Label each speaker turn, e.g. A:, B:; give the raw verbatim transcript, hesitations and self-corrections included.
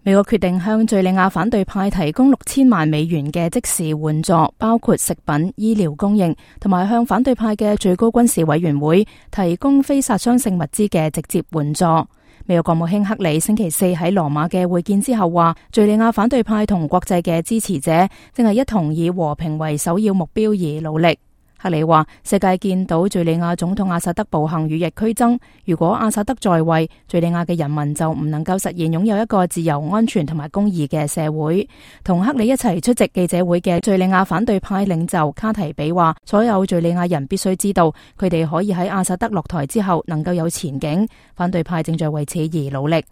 A: 美國決定向敘利亞反對派提供六千萬美元嘅即時援助，包括食品、醫療供應，同埋向反對派嘅最高軍事委員會提供非殺傷性物資嘅直接援助。美國國務卿克里星期四喺羅馬嘅會見之後話，敘利亞反對派同國際嘅支持者正係一同以和平為首要目標而努力。克里話，世界見到敘利亞總統阿薩德暴行與日俱增，如果阿薩德在位，敘利亞嘅人民就唔能夠實現擁有一個自由、安全同埋公義嘅社會。同克里一齊出席記者會嘅敘利亞反對派領袖卡提比話，所有敘利亞人必須知道，佢哋可以喺阿薩德落台之後能夠有前景，反對派正在為此而努力。